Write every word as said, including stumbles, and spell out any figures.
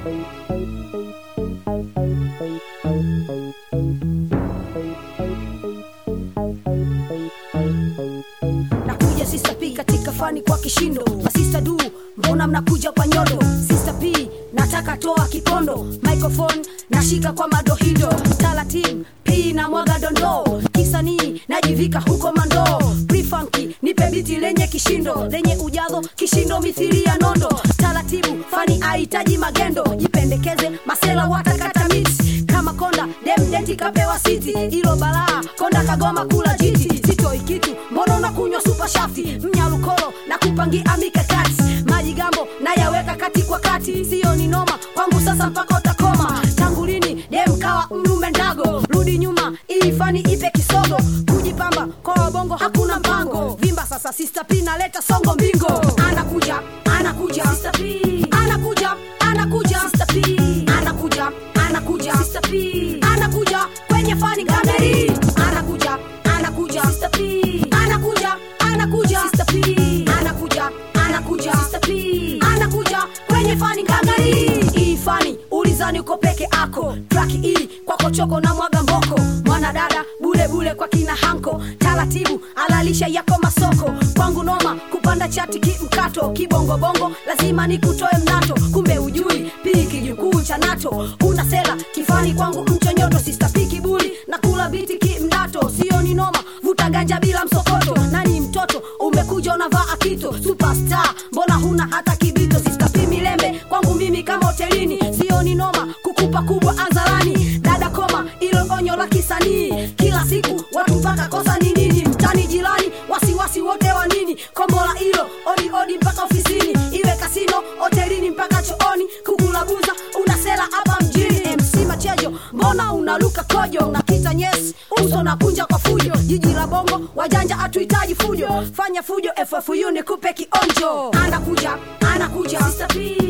Nakuja Sister P katika fani kwa kishindo. Masista du, mbona mnakuja kwa nyodo? Sister P, nataka toa kipondo. Microphone, nashika kwa madohido. Talatim, P na mwaga dondo. Kisanii, najivika huko mando. Pre-funky, nipe biti lenye kishindo. Lenye ujazo, kishindo mithili ya nondo. Talatibu, fani haitaji magendo. Jipendekeze, masela watakata miti. Kama konda, dem denti kapewa siti. Ilo balaa, konda kagoma kula jiti. Sitoi kitu, mbona unakunywa super shafti. Mnyalukolo, na kupangia mikakati. Majigambo, na yaweka kati kwa kati. Sio ni noma, kwangu sasa mpaka utakoma. Tangu lini, dem kawa mnume ndago. Rudi nyuma, ili fani ipe kisogo. Kujipamba, kwa wabongo hakuna mpango. Vimba sasa Sister P naleta songo mbingo. Anakuja, anakuja Sister P. Anakuja, anakuja Sister P. Anakuja, anakuja Sister P. Anakuja, kwenye fani kameri. Anakuja, anakuja Sister P. Anakuja, anakuja Sister P. Anakuja, anakuja Sister P. Anakuja, kwenye fani kameri. Hii fani, ulizani uko peke ako. Track hii, kwako choko na mwaga mboko. Mwana dada, bule bule kwa kina hanko. Talatibu, alalisha yako masoko. Kwangu noma, kupanda chati ki mkato. Kibongo bongo, lazima nikutoe mnato. Kumbe ujui, P kijukuu cha nato. Una sela, kifani kwangu mchonyoto. Sister P kibuli, na kula biti ki mnato. Sio ni noma, vuta ganja bila msokoto. Nani mtoto, umekuja unavaa akito. Superstar, mbona huna hata kibito. Sister P milembe, kwangu mimi kama hotelini. Sio ni noma, kukupa kubwa anzalani. Dada koma, ilo onyo la kisanii. Kila siku, watu mpaka kosa ni nini. Mtani jirani, wasiwasi wote wa nini. Kombola ilo, odi odi mpaka ofisini. Iwe kasino, hotelini mpaka chooni. Kukulabuza, unasela hapa mjini. M C Machejo, mbona unaluka kojo. Unakita nyesi, uso na kunja kwa fujo. Jiji la bongo, wajanja hatuhitaji fujo. Fanya fujo, F F U nikupe kionjo. Anakuja, anakuja Sister P.